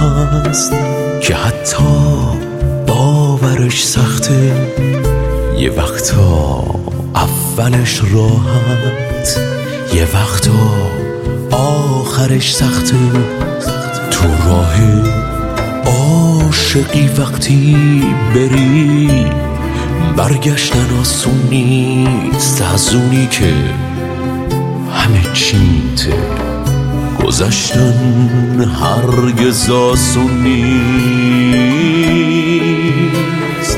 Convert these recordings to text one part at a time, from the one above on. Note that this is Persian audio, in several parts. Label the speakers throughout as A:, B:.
A: هست که حتی باورش سخته، یه وقتا اولش راحت، یه وقتا آخرش سخته. تو راه عاشقی وقتی بری برگشتن آسون نیست، از اونی که همه چیته گذشتن هرگز آسون نیست.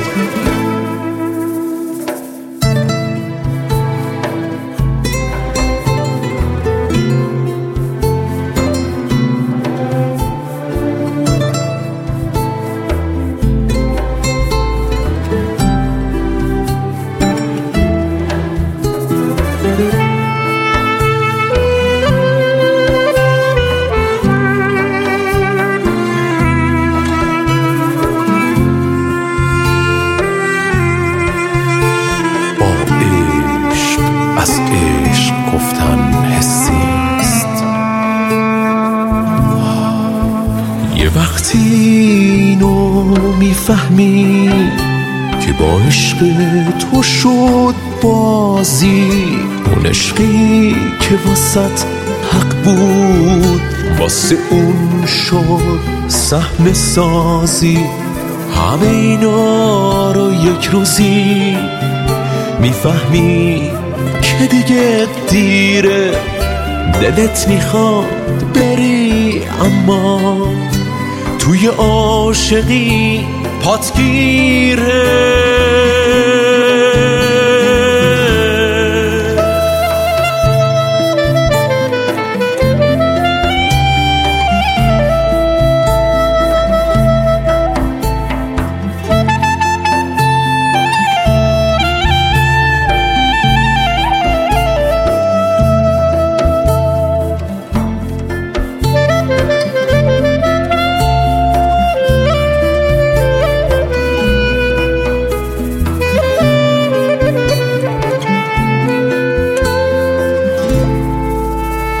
A: یه وقتی اینو میفهمی که با عشق تو شد بازی، اون عشقی که واسط حق بود واسه اون شد صحنه سازی. همه اینا رو یک روزی میفهمی که دیگه دیره، دلت میخواد بری اما توی عاشقی پات گیره.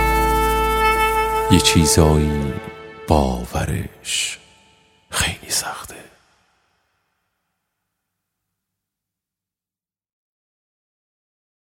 A: یه چیزایی باورش خیلی سخت.